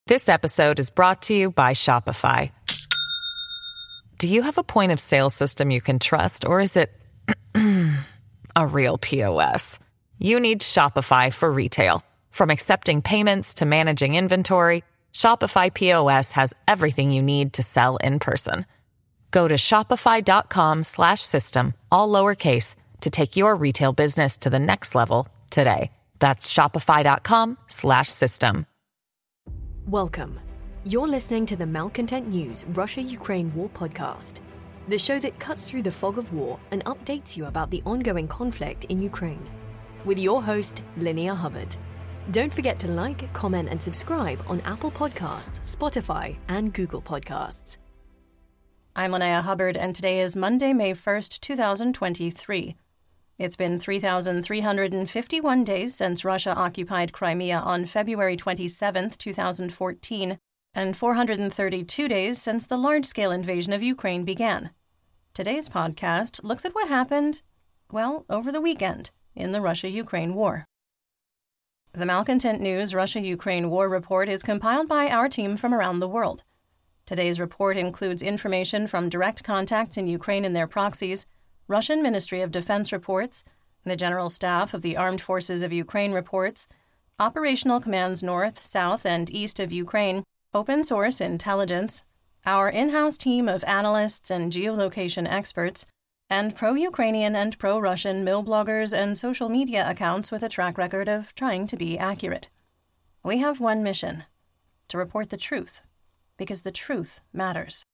This episode is brought to you by Shopify. Do you have a point of sale system you can trust, or is it a real POS? You need Shopify for retail. From accepting payments to managing inventory, Shopify POS has everything you need to sell in person. Go to shopify.com/system, all lowercase, to take your retail business to the next level today. That's shopify.com/system. Welcome. You're listening to the Malcontent News Russia-Ukraine War podcast, the show that cuts through the fog of war and updates you about the ongoing conflict in Ukraine. With your host, Linnea Hubbard. Don't forget to like, comment, and subscribe on Apple Podcasts, Spotify, and Google Podcasts. I'm Linnea Hubbard, and today is Monday, May 1st, 2023. It's been 3,351 days since Russia occupied Crimea on February 27, 2014, and 432 days since the large-scale invasion of Ukraine began. Today's podcast looks at what happened, over the weekend in the Russia-Ukraine war. The Malcontent News Russia-Ukraine War Report is compiled by our team from around the world. Today's report includes information from direct contacts in Ukraine and their proxies, Russian Ministry of Defense reports, the General Staff of the Armed Forces of Ukraine reports, operational commands north, south, and east of Ukraine, open source intelligence, our in-house team of analysts and geolocation experts, and pro-Ukrainian and pro-Russian mill bloggers and social media accounts with a track record of trying to be accurate. We have one mission: to report the truth, because the truth matters.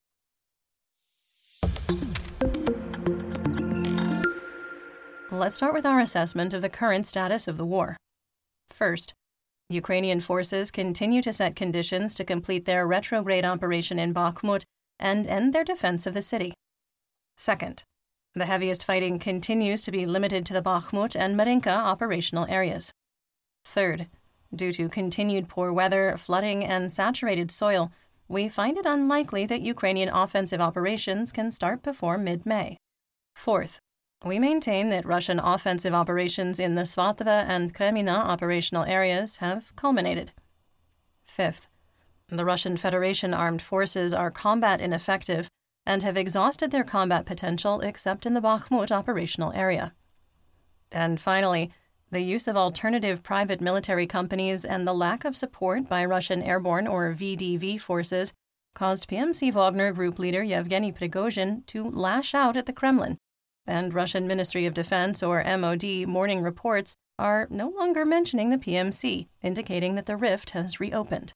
Let's start with our assessment of the current status of the war. First, Ukrainian forces continue to set conditions to complete their retrograde operation in Bakhmut and end their defense of the city. Second, the heaviest fighting continues to be limited to the Bakhmut and Marinka operational areas. Third, due to continued poor weather, flooding, and saturated soil, we find it unlikely that Ukrainian offensive operations can start before mid-May. Fourth, we maintain that Russian offensive operations in the Svatova and Kremina operational areas have culminated. Fifth, the Russian Federation armed forces are combat ineffective and have exhausted their combat potential except in the Bakhmut operational area. And finally, the use of alternative private military companies and the lack of support by Russian airborne or VDV forces caused PMC Wagner group leader Yevgeny Prigozhin to lash out at the Kremlin, and Russian Ministry of Defense or MOD morning reports are no longer mentioning the PMC, indicating that the rift has reopened.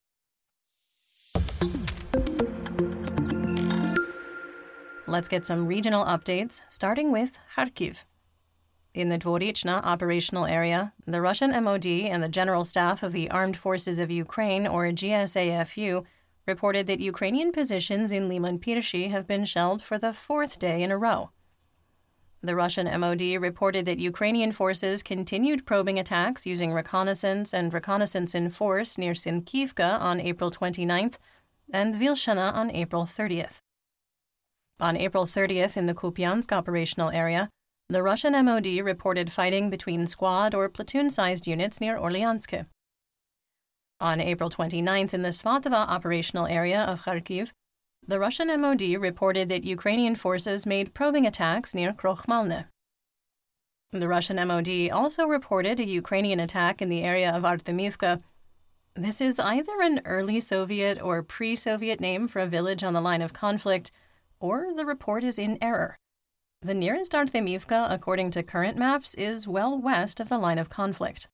Let's get some regional updates, starting with Kharkiv. In the Dvorichna operational area, the Russian MOD and the General Staff of the Armed Forces of Ukraine, or GSAFU, reported that Ukrainian positions in Liman Pirshi have been shelled for the fourth day in a row. The Russian MOD reported that Ukrainian forces continued probing attacks using reconnaissance and reconnaissance in force near Sinkivka on April 29th and Vilshana on April 30th. On April 30th, in the Kupiansk operational area, the Russian MOD reported fighting between squad or platoon-sized units near Orlyansk. On April 29th, in the Svatova operational area of Kharkiv, the Russian MOD reported that Ukrainian forces made probing attacks near Krokhmalne. The Russian MOD also reported a Ukrainian attack in the area of Artemivka. This is either an early Soviet or pre-Soviet name for a village on the line of conflict, or the report is in error. The nearest Artemivka, according to current maps, is well west of the line of conflict.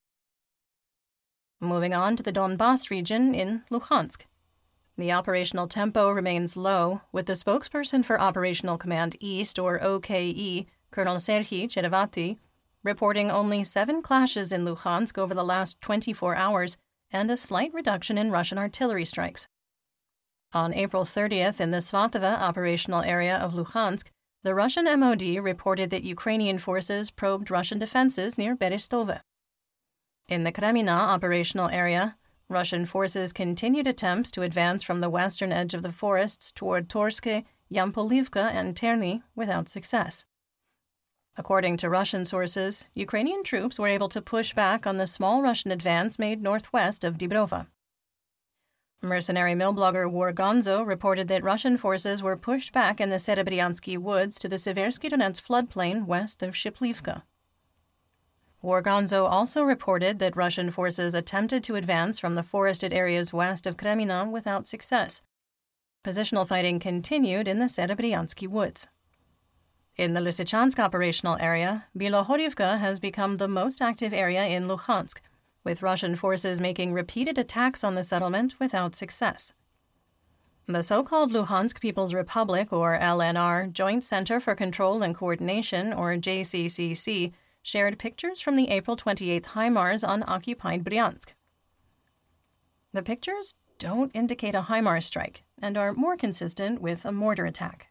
Moving on to the Donbas region in Luhansk. The operational tempo remains low, with the spokesperson for Operational Command East, or OKE, Colonel Serhiy Cherevati, reporting only 7 clashes in Luhansk over the last 24 hours and a slight reduction in Russian artillery strikes. On April 30th, in the Svatova operational area of Luhansk, the Russian MOD reported that Ukrainian forces probed Russian defenses near Berestove. In the Kremina operational area, Russian forces continued attempts to advance from the western edge of the forests toward Torske, Yampolivka, and Terny without success. According to Russian sources, Ukrainian troops were able to push back on the small Russian advance made northwest of Dibrova. Mercenary mill blogger War Gonzo reported that Russian forces were pushed back in the Serebryansky woods to the Seversky Donets floodplain west of Shiplivka. War Gonzo also reported that Russian forces attempted to advance from the forested areas west of Kremina without success. Positional fighting continued in the Serebryansky woods. In the Lysychansk operational area, Bilohorivka has become the most active area in Luhansk, with Russian forces making repeated attacks on the settlement without success. The so-called Luhansk People's Republic, or LNR, Joint Center for Control and Coordination, or JCCC, shared pictures from the April 28th HIMARS on occupied Bryansk. The pictures don't indicate a HIMARS strike and are more consistent with a mortar attack.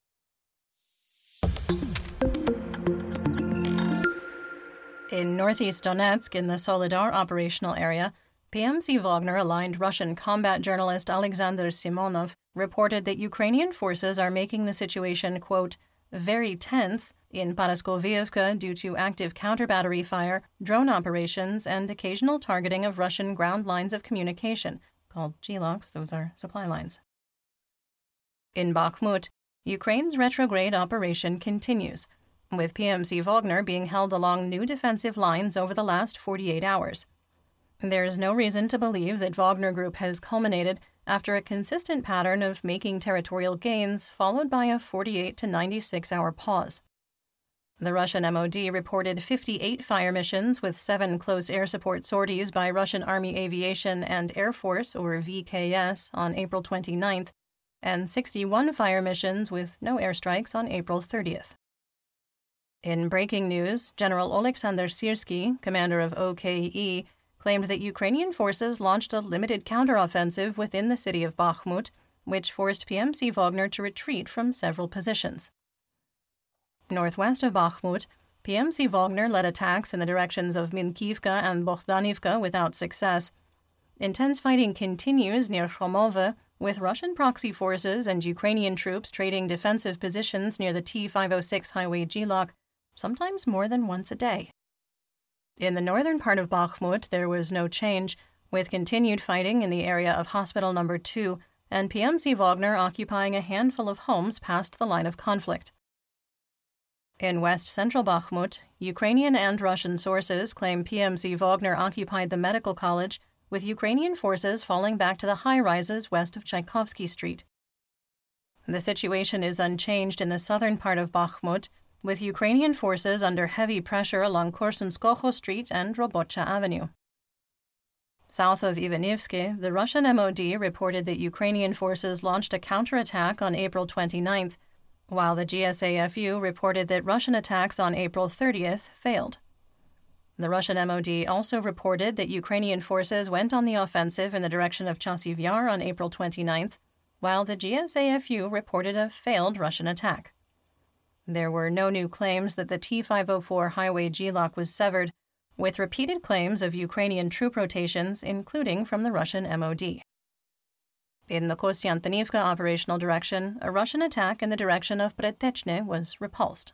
In northeast Donetsk, in the Solidar operational area, PMC Wagner-aligned Russian combat journalist Alexander Simonov reported that Ukrainian forces are making the situation, quote, very tense in Paraskovievka due to active counter-battery fire, drone operations, and occasional targeting of Russian ground lines of communication, called GLOCs, those are supply lines. In Bakhmut, Ukraine's retrograde operation continues, with PMC Wagner being held along new defensive lines over the last 48 hours. There is no reason to believe that Wagner Group has culminated after a consistent pattern of making territorial gains followed by a 48 to 96-hour pause. The Russian MOD reported 58 fire missions with 7 close air support sorties by Russian Army Aviation and Air Force, or VKS, on April 29th, and 61 fire missions with no airstrikes on April 30th. In breaking news, General Oleksandr Syrsky, commander of OKE, claimed that Ukrainian forces launched a limited counteroffensive within the city of Bakhmut, which forced PMC Wagner to retreat from several positions. Northwest of Bakhmut, PMC Wagner led attacks in the directions of Minkivka and Bohdanivka without success. Intense fighting continues near Khomove, with Russian proxy forces and Ukrainian troops trading defensive positions near the T-506 highway GLOC, sometimes more than once a day. In the northern part of Bakhmut, there was no change, with continued fighting in the area of Hospital No. 2 and PMC Wagner occupying a handful of homes past the line of conflict. In west-central Bakhmut, Ukrainian and Russian sources claim PMC Wagner occupied the medical college, with Ukrainian forces falling back to the high-rises west of Tchaikovsky Street. The situation is unchanged in the southern part of Bakhmut, with Ukrainian forces under heavy pressure along Korsunskoho Street and Robocha Avenue. South of Ivanivsky, the Russian MOD reported that Ukrainian forces launched a counterattack on April 29th, while the GSAFU reported that Russian attacks on April 30th failed. The Russian MOD also reported that Ukrainian forces went on the offensive in the direction of Chasiv Yar on April 29th, while the GSAFU reported a failed Russian attack. There were no new claims that the T-504 highway GLOC was severed, with repeated claims of Ukrainian troop rotations, including from the Russian MOD. In the Kostyantinivka operational direction, a Russian attack in the direction of Pretechne was repulsed.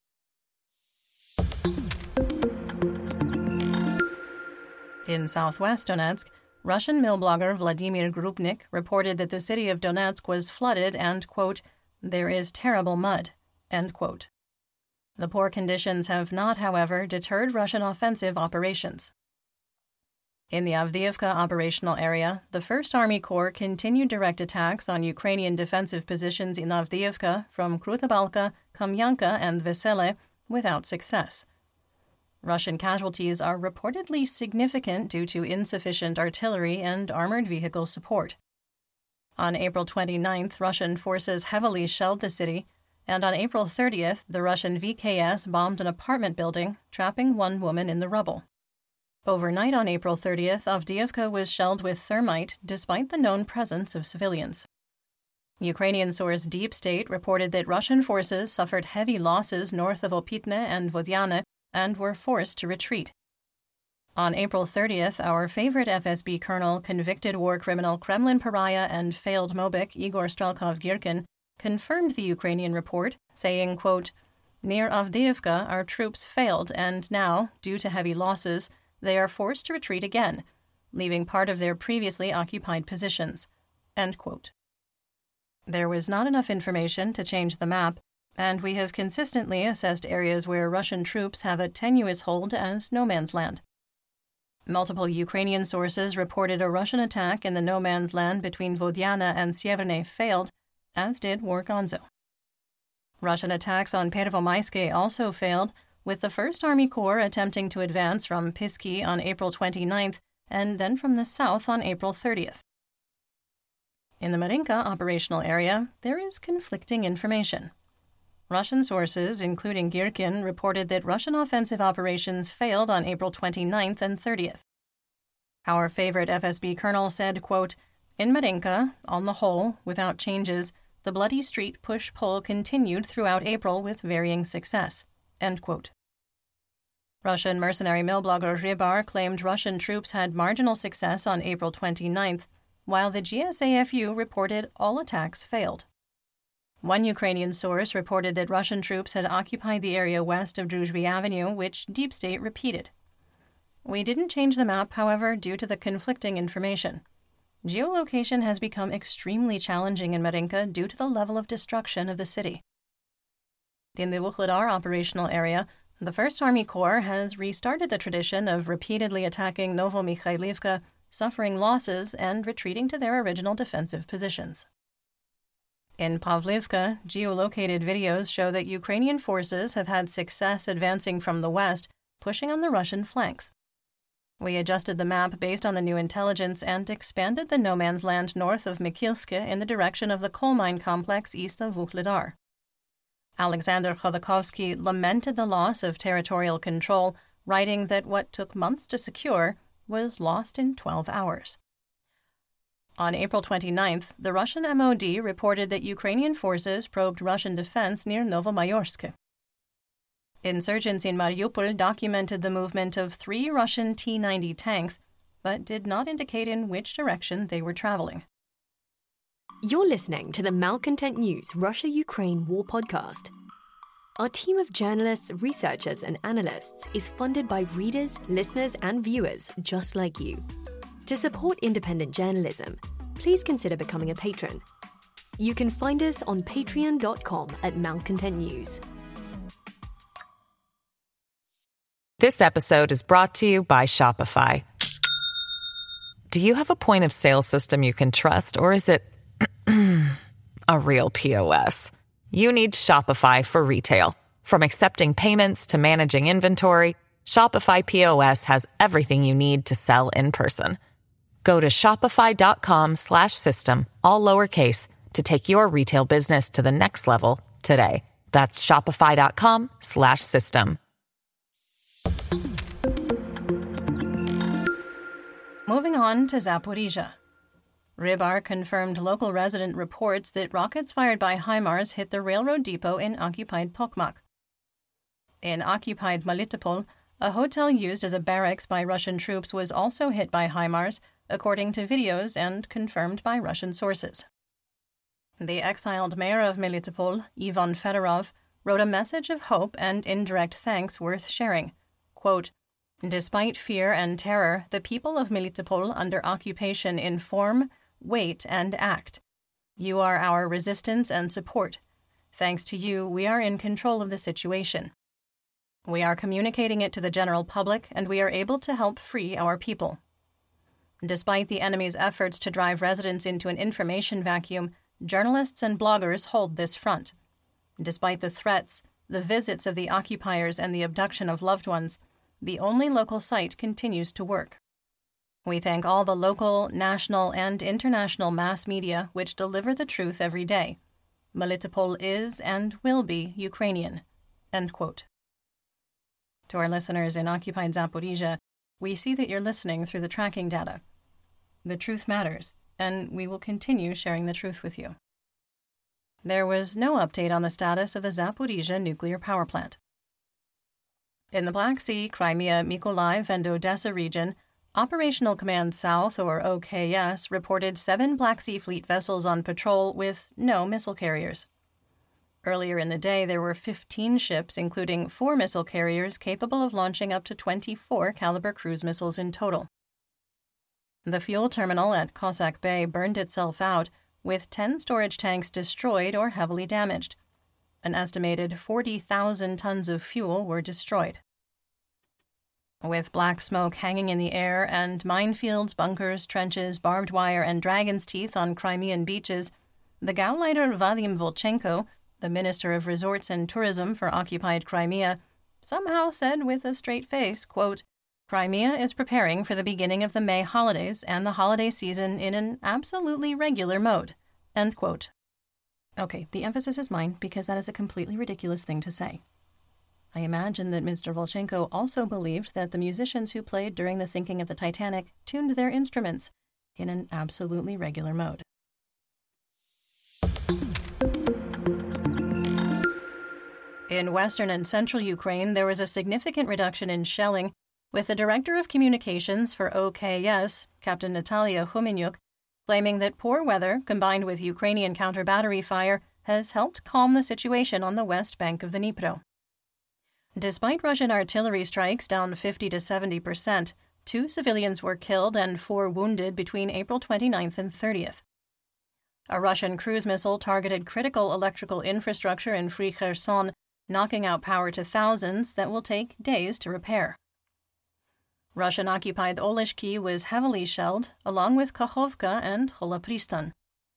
In southwest Donetsk, Russian mill blogger Vladimir Grupnik reported that the city of Donetsk was flooded and, quote, there is terrible mud, end quote. The poor conditions have not, however, deterred Russian offensive operations. In the Avdiivka operational area, the 1st Army Corps continued direct attacks on Ukrainian defensive positions in Avdiivka from Krutabalka, Kamyanka, and Vesele without success. Russian casualties are reportedly significant due to insufficient artillery and armored vehicle support. On April 29th, Russian forces heavily shelled the city, and on April 30th, the Russian VKS bombed an apartment building, trapping one woman in the rubble. Overnight on April 30th, Avdiivka was shelled with thermite despite the known presence of civilians. Ukrainian source Deep State reported that Russian forces suffered heavy losses north of Opitne and Vodyane and were forced to retreat. On April 30th, our favorite FSB colonel, convicted war criminal Kremlin pariah and failed Mobik Igor Strelkov-Girkin, confirmed the Ukrainian report, saying, quote, near Avdiivka, our troops failed and now, due to heavy losses, they are forced to retreat again. leaving part of their previously occupied positions." End quote. There was not enough information to change the map, and we have consistently assessed areas where Russian troops have a tenuous hold as no man's land. Multiple Ukrainian sources reported a Russian attack in the no man's land between Vodiana and Sieverne failed, as did War Gonzo. Russian attacks on Pervomayske also failed, with the 1st Army Corps attempting to advance from Pisky on April 29th and then from the south on April 30th. In the Marinka operational area, there is conflicting information. Russian sources, including Girkin, reported that Russian offensive operations failed on April 29th and 30th. Our favorite FSB colonel said, quote, "In Marinka, on the whole, without changes, the bloody street push-pull continued throughout April with varying success." End quote. Russian mercenary mill blogger Rybar claimed Russian troops had marginal success on April 29th, while the GSAFU reported all attacks failed. One Ukrainian source reported that Russian troops had occupied the area west of Druzhby Avenue, which Deep State repeated. We didn't change the map, however, due to the conflicting information. Geolocation has become extremely challenging in Marinka due to the level of destruction of the city. In the Vuhledar operational area, the 1st Army Corps has restarted the tradition of repeatedly attacking Novomikhailivka, suffering losses, and retreating to their original defensive positions. In Pavlivka, geolocated videos show that Ukrainian forces have had success advancing from the west, pushing on the Russian flanks. We adjusted the map based on the new intelligence and expanded the no man's land north of Mikilske in the direction of the coal mine complex east of Vuhledar. Alexander Khodorkovsky lamented the loss of territorial control, writing that what took months to secure was lost in 12 hours. On April 29th, the Russian MOD reported that Ukrainian forces probed Russian defense near Novomayorsk. Insurgents in Mariupol documented the movement of 3 Russian T-90 tanks, but did not indicate in which direction they were traveling. You're listening to the Malcontent News Russia-Ukraine War Podcast. Our team of journalists, researchers, and analysts is funded by readers, listeners, and viewers just like you. To support independent journalism, please consider becoming a patron. You can find us on patreon.com/Malcontent News. This episode is brought to you by Shopify. Do you have a point of sale system you can trust, or is it a real POS? You need Shopify for retail. From accepting payments to managing inventory, Shopify POS has everything you need to sell in person. Go to shopify.com/system, all lowercase, to take your retail business to the next level today. That's shopify.com/system. Moving on to Zaporizhzhia. Rybar confirmed local resident reports that rockets fired by HIMARS hit the railroad depot in occupied Tokmak. In occupied Melitopol, a hotel used as a barracks by Russian troops was also hit by HIMARS, according to videos and confirmed by Russian sources. The exiled mayor of Melitopol, Ivan Fedorov, wrote a message of hope and indirect thanks worth sharing. Quote, "Despite fear and terror, the people of Melitopol under occupation inform, wait, and act. You are our resistance and support. Thanks to you, we are in control of the situation. We are communicating it to the general public, and we are able to help free our people." Despite the enemy's efforts to drive residents into an information vacuum, journalists and bloggers hold this front. Despite the threats, the visits of the occupiers, and the abduction of loved ones, the only local site continues to work. We thank all the local, national, and international mass media which deliver the truth every day. Melitopol is and will be Ukrainian." End quote. To our listeners in occupied Zaporizhzhia, we see that you're listening through the tracking data. The truth matters, and we will continue sharing the truth with you. There was no update on the status of the Zaporizhzhia nuclear power plant. In the Black Sea, Crimea, Mykolaiv, and Odessa region, Operational Command South, or OKS, reported 7 Black Sea Fleet vessels on patrol with no missile carriers. Earlier in the day, there were 15 ships, including 4 missile carriers capable of launching up to 24 caliber cruise missiles in total. The fuel terminal at Cossack Bay burned itself out, with 10 storage tanks destroyed or heavily damaged. An estimated 40,000 tons of fuel were destroyed. With black smoke hanging in the air and minefields, bunkers, trenches, barbed wire, and dragon's teeth on Crimean beaches, the Gauleiter Vadim Volchenko, the Minister of Resorts and Tourism for occupied Crimea, somehow said with a straight face, quote, "Crimea is preparing for the beginning of the May holidays and the holiday season in an absolutely regular mode." End quote. Okay, the emphasis is mine because that is a completely ridiculous thing to say. I imagine that Mr. Volchenko also believed that the musicians who played during the sinking of the Titanic tuned their instruments in an absolutely regular mode. In western and central Ukraine, there was a significant reduction in shelling, with the Director of Communications for OKS, Captain Natalia Humenyuk, claiming that poor weather combined with Ukrainian counter-battery fire has helped calm the situation on the west bank of the Dnipro. Despite Russian artillery strikes down 50 to 70%, 2 civilians were killed and 4 wounded between April 29th and 30th. A Russian cruise missile targeted critical electrical infrastructure in Free Kherson, knocking out power to thousands that will take days to repair. Russian-occupied Oleshki was heavily shelled, along with Kakhovka and Kholapristan.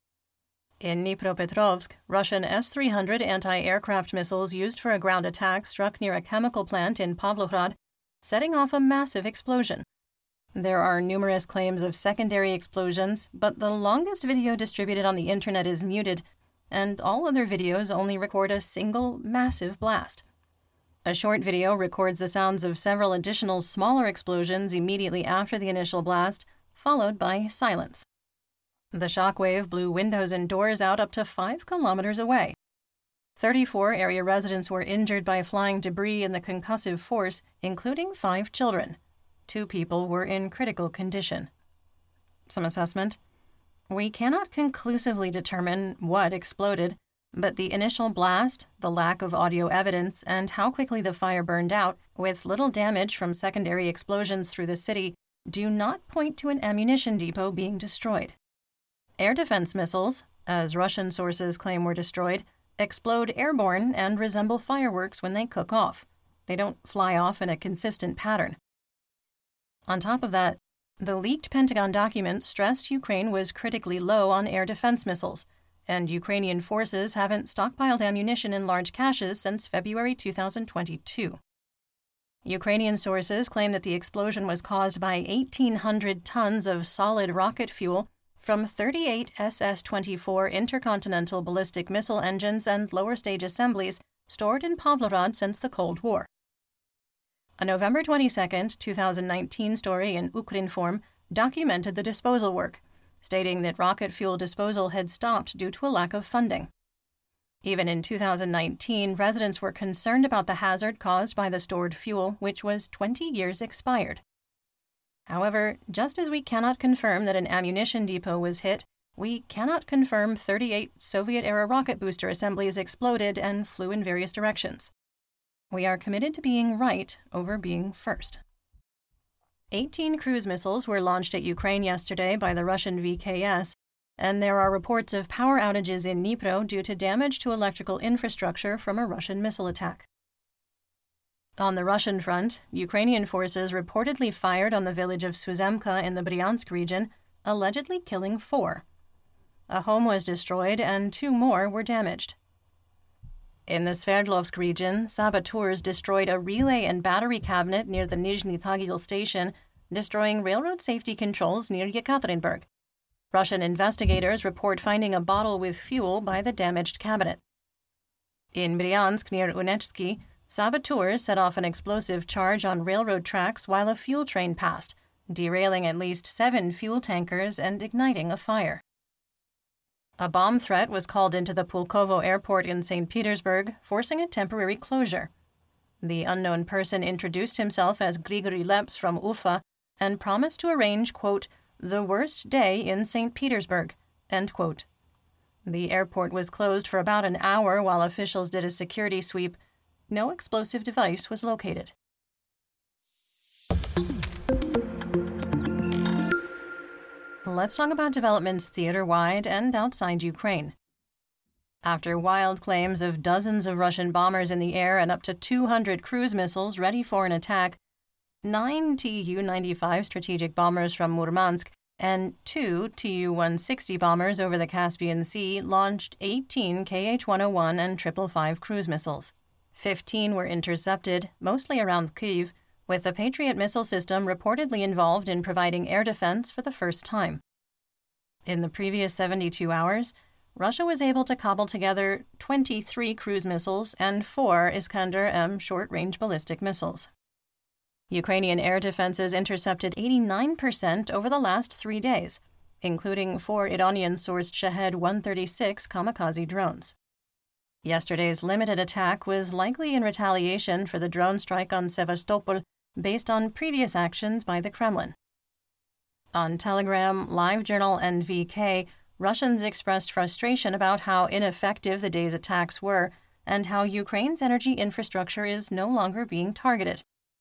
In Dnipropetrovsk, Russian S-300 anti-aircraft missiles used for a ground attack struck near a chemical plant in Pavlograd, setting off a massive explosion. There are numerous claims of secondary explosions, but the longest video distributed on the internet is muted, and all other videos only record a single massive blast. A short video records the sounds of several additional smaller explosions immediately after the initial blast, followed by silence. The shockwave blew windows and doors out up to 5 kilometers away. 34 area residents were injured by flying debris and the concussive force, including 5 children. 2 people were in critical condition. Some assessment. We cannot conclusively determine what exploded, but the initial blast, the lack of audio evidence, and how quickly the fire burned out, with little damage from secondary explosions through the city, do not point to an ammunition depot being destroyed. Air defense missiles, as Russian sources claim were destroyed, explode airborne and resemble fireworks when they cook off. They don't fly off in a consistent pattern. On top of that, the leaked Pentagon document stressed Ukraine was critically low on air defense missiles, and Ukrainian forces haven't stockpiled ammunition in large caches since February 2022. Ukrainian sources claim that the explosion was caused by 1,800 tons of solid rocket fuel from 38 SS-24 intercontinental ballistic missile engines and lower-stage assemblies stored in Pavlograd since the Cold War. A November 22, 2019 story in Ukrinform documented the disposal work, stating that rocket fuel disposal had stopped due to a lack of funding. Even in 2019, residents were concerned about the hazard caused by the stored fuel, which was 20 years expired. However, just as we cannot confirm that an ammunition depot was hit, we cannot confirm 38 Soviet-era rocket booster assemblies exploded and flew in various directions. We are committed to being right over being first. 18 cruise missiles were launched at Ukraine yesterday by the Russian VKS, and there are reports of power outages in Dnipro due to damage to electrical infrastructure from a Russian missile attack. On the Russian front, Ukrainian forces reportedly fired on the village of Suzemka in the Bryansk region, allegedly killing 4. A home was destroyed and 2 more were damaged. In the Sverdlovsk region, saboteurs destroyed a relay and battery cabinet near the Nizhny Tagil station, destroying railroad safety controls near Yekaterinburg. Russian investigators report finding a bottle with fuel by the damaged cabinet. In Bryansk near Unechsky, saboteurs set off an explosive charge on railroad tracks while a fuel train passed, derailing at least 7 fuel tankers and igniting a fire. A bomb threat was called into the Pulkovo airport in St. Petersburg, forcing a temporary closure. The unknown person introduced himself as Grigory Leps from Ufa and promised to arrange, quote, the worst day in St. Petersburg, end quote. The airport was closed for about an hour while officials did a security sweep. No explosive device was located. let's talk about developments theater-wide and outside Ukraine. After wild claims of dozens of Russian bombers in the air and up to 200 cruise missiles ready for an attack, 9 Tu-95 strategic bombers from Murmansk and 2 Tu-160 bombers over the Caspian Sea launched 18 Kh-101 and 555 cruise missiles. 15 were intercepted, mostly around Kyiv, with the Patriot missile system reportedly involved in providing air defense for the first time. In the previous 72 hours, Russia was able to cobble together 23 cruise missiles and 4 Iskander-M short-range ballistic missiles. Ukrainian air defenses intercepted 89% over the last 3 days, including 4 Iranian-sourced Shahed-136 kamikaze drones. Yesterday's limited attack was likely in retaliation for the drone strike on Sevastopol based on previous actions by the Kremlin. On Telegram, LiveJournal, and VK, Russians expressed frustration about how ineffective the day's attacks were and how Ukraine's energy infrastructure is no longer being targeted.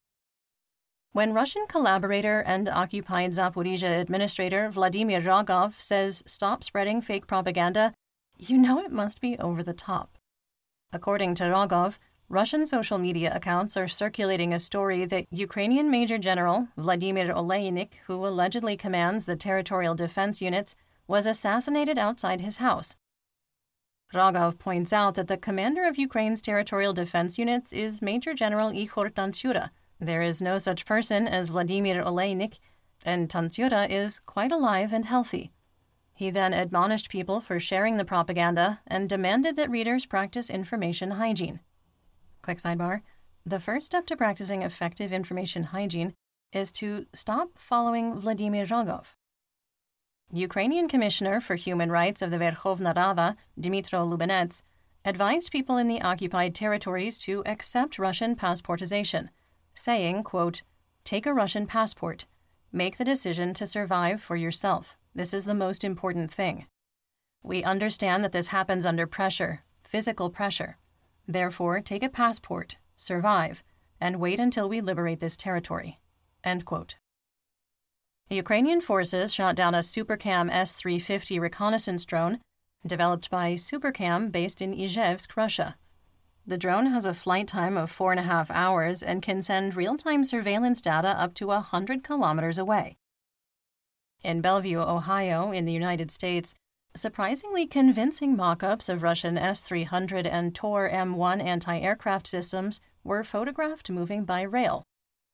When Russian collaborator and occupied Zaporizhzhia administrator Vladimir Rogov says stop spreading fake propaganda, you know it must be over the top. According to Rogov, Russian social media accounts are circulating a story that Ukrainian Major General Vladimir Oleinik, who allegedly commands the territorial defense units, was assassinated outside his house. Rogov points out that the commander of Ukraine's territorial defense units is Major General Ihor Tantyura. There is no such person as Vladimir Oleinik, and Tantyura is quite alive and healthy. He then admonished people for sharing the propaganda and demanded that readers practice information hygiene. Quick sidebar, the first step to practicing effective information hygiene is to stop following Vladimir Rogov. Ukrainian Commissioner for Human Rights of the Verkhovna Rada, Dmytro Lubinets, advised people in the occupied territories to accept Russian passportization, saying, quote, "Take a Russian passport. Make the decision to survive for yourself. This is the most important thing. We understand that this happens under pressure, physical pressure. Therefore, take a passport, survive, and wait until we liberate this territory." End quote. Ukrainian forces shot down a Supercam S-350 reconnaissance drone developed by Supercam based in Izhevsk, Russia. The drone has a flight time of 4.5 hours and can send real-time surveillance data up to 100 kilometers away. In Bellevue, Ohio, in the United States, surprisingly convincing mock-ups of Russian S-300 and Tor M1 anti-aircraft systems were photographed moving by rail.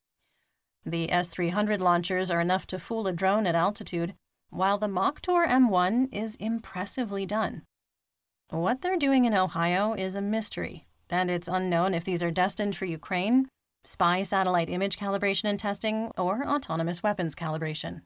The S-300 launchers are enough to fool a drone at altitude, while the mock Tor M1 is impressively done. What they're doing in Ohio is a mystery, and it's unknown if these are destined for Ukraine, spy satellite image calibration and testing, or autonomous weapons calibration.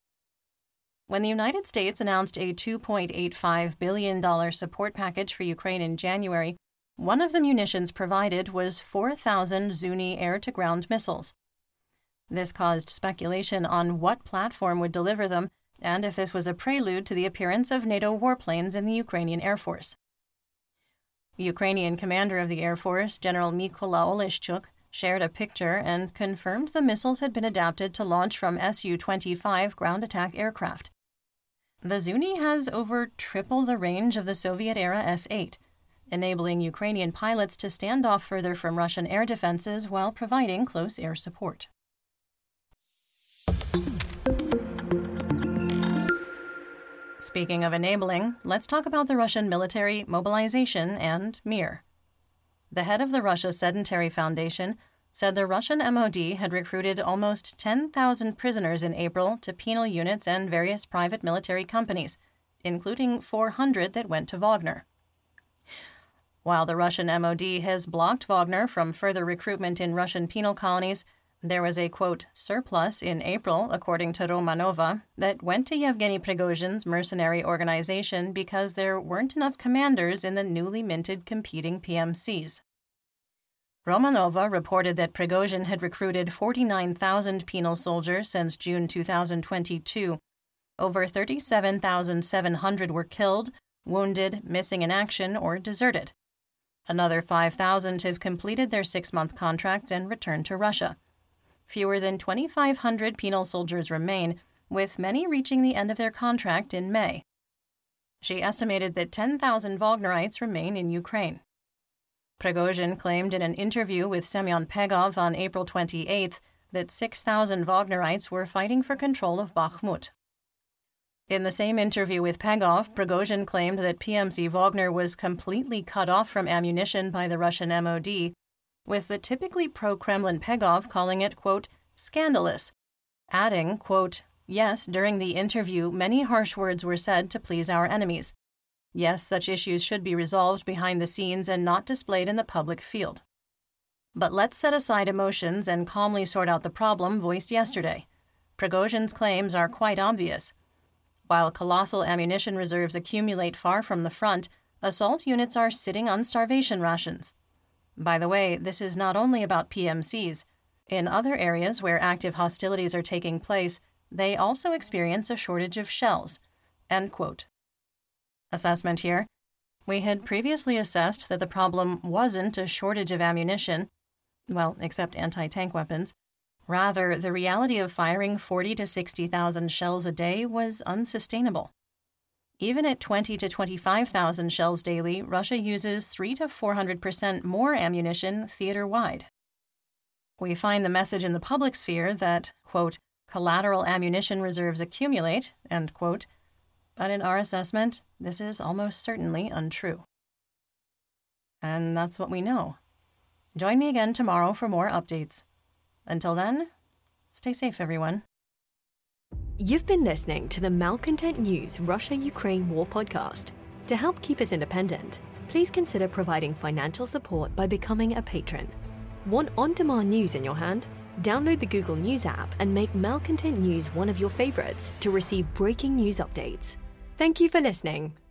When the United States announced a $2.85 billion support package for Ukraine in January, one of the munitions provided was 4,000 Zuni air-to-ground missiles. This caused speculation on what platform would deliver them and if this was a prelude to the appearance of NATO warplanes in the Ukrainian Air Force. Ukrainian commander of the Air Force, General Mykola Oleshchuk, shared a picture and confirmed the missiles had been adapted to launch from Su-25 ground attack aircraft. The Zuni has over triple the range of the Soviet-era S-8, enabling Ukrainian pilots to stand off further from Russian air defenses while providing close air support. Speaking of enabling, let's talk about the Russian military, mobilization, and Mir. The head of the Russia Sedentary Foundation said the Russian MOD had recruited almost 10,000 prisoners in April to penal units and various private military companies, including 400 that went to Wagner. While the Russian MOD has blocked Wagner from further recruitment in Russian penal colonies, there was a, quote, surplus in April, according to Romanova, that went to Yevgeny Prigozhin's mercenary organization because there weren't enough commanders in the newly minted competing PMCs. Romanova reported that Prigozhin had recruited 49,000 penal soldiers since June 2022. Over 37,700 were killed, wounded, missing in action, or deserted. Another 5,000 have completed their 6-month contracts and returned to Russia. Fewer than 2,500 penal soldiers remain, with many reaching the end of their contract in May. She estimated that 10,000 Wagnerites remain in Ukraine. Prigozhin claimed in an interview with Semyon Pegov on April 28th that 6,000 Wagnerites were fighting for control of Bakhmut. In the same interview with Pegov, Prigozhin claimed that PMC Wagner was completely cut off from ammunition by the Russian MOD, with the typically pro-Kremlin Pegov calling it, quote, scandalous, adding, quote, yes, during the interview, many harsh words were said to please our enemies. Yes, such issues should be resolved behind the scenes and not displayed in the public field. But let's set aside emotions and calmly sort out the problem voiced yesterday. Prigozhin's claims are quite obvious. While colossal ammunition reserves accumulate far from the front, assault units are sitting on starvation rations. By the way, this is not only about PMCs. In other areas where active hostilities are taking place, they also experience a shortage of shells. End quote. Assessment here. We had previously assessed that the problem wasn't a shortage of ammunition, well, except anti-tank weapons. Rather, the reality of firing 40 to 60,000 shells a day was unsustainable. Even at 20 to 25,000 shells daily, Russia uses 300 to 400% more ammunition theater-wide. We find the message in the public sphere that, quote, collateral ammunition reserves accumulate, end quote, but in our assessment, this is almost certainly untrue. And that's what we know. Join me again tomorrow for more updates. Until then, stay safe, everyone. You've been listening to the Malcontent News Russia-Ukraine War podcast. To help keep us independent, please consider providing financial support by becoming a patron. Want on-demand news in your hand? Download the Google News app and make Malcontent News one of your favorites to receive breaking news updates. Thank you for listening.